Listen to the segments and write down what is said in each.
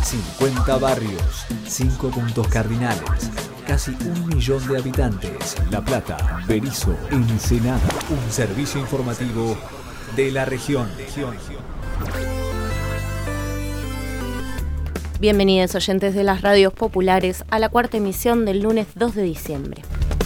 50 barrios, 5 puntos cardinales, casi 1 millón de habitantes. La Plata, Berisso, Ensenada. Un servicio informativo de la región. Bienvenidos oyentes de las radios populares a la cuarta emisión del lunes 2 de diciembre.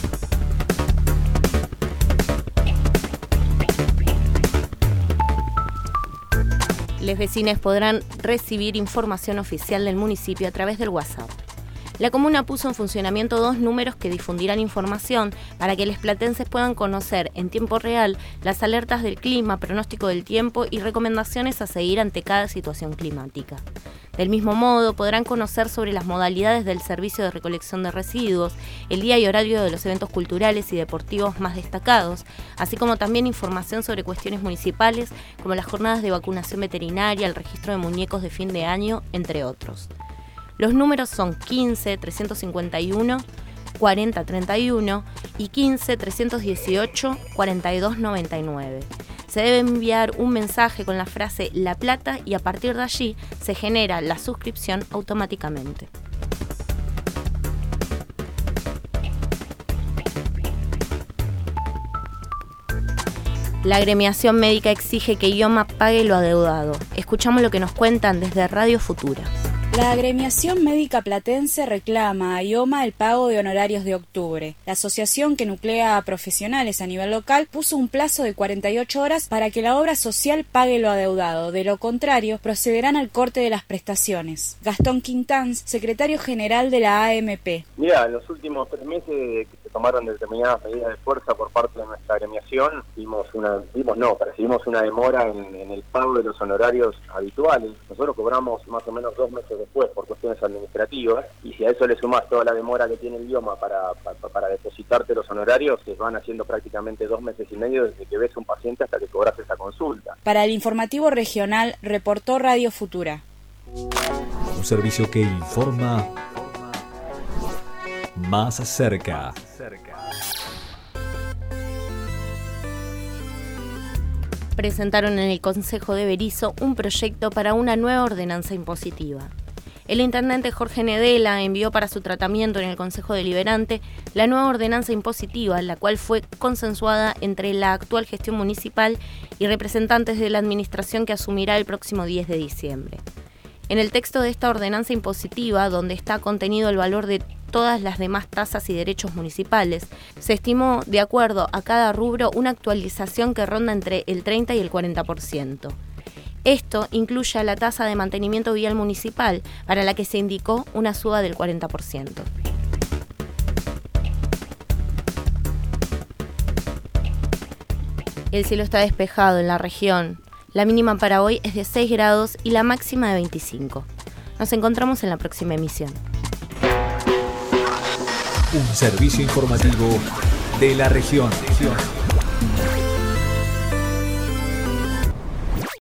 Los vecinos podrán recibir información oficial del municipio a través del WhatsApp. La comuna puso en funcionamiento 2 números que difundirán información para que los platenses puedan conocer en tiempo real las alertas del clima, pronóstico del tiempo y recomendaciones a seguir ante cada situación climática. Del mismo modo, podrán conocer sobre las modalidades del servicio de recolección de residuos, el día y horario de los eventos culturales y deportivos más destacados, así como también información sobre cuestiones municipales como las jornadas de vacunación veterinaria, el registro de muñecos de fin de año, entre otros. Los números son 15 351 40 31 y 15 318 42 99. Se debe enviar un mensaje con la frase La Plata y a partir de allí se genera la suscripción automáticamente. La agremiación médica exige que IOMA pague lo adeudado. Escuchamos lo que nos cuentan desde Radio Futura. La agremiación médica platense reclama a IOMA el pago de honorarios de octubre. La asociación que nuclea a profesionales a nivel local puso un plazo de 48 horas para que la obra social pague lo adeudado. De lo contrario, procederán al corte de las prestaciones. Gastón Quintanz, secretario general de la AMP. Mira, en los últimos 3 meses que se tomaron determinadas medidas de fuerza por parte de nuestra agremiación, recibimos una demora en el pago de los honorarios habituales. Nosotros cobramos más o menos 2 meses después por cuestiones administrativas, y si a eso le sumas toda la demora que tiene el IOMA para depositarte los honorarios, se van haciendo prácticamente 2 meses y medio desde que ves un paciente hasta que cobras esa consulta. Para el informativo regional, reportó Radio Futura. Un servicio que informa más cerca. Presentaron en el Consejo de Berisso un proyecto para una nueva ordenanza impositiva. El intendente Jorge Nedela envió para su tratamiento en el Consejo Deliberante la nueva ordenanza impositiva, la cual fue consensuada entre la actual gestión municipal y representantes de la administración que asumirá el próximo 10 de diciembre. En el texto de esta ordenanza impositiva, donde está contenido el valor de todas las demás tasas y derechos municipales, se estimó, de acuerdo a cada rubro, una actualización que ronda entre el 30 y el 40%. Esto incluye a la tasa de mantenimiento vial municipal, para la que se indicó una suba del 40%. El cielo está despejado en la región. La mínima para hoy es de 6 grados y la máxima de 25. Nos encontramos en la próxima emisión. Un servicio informativo de la región.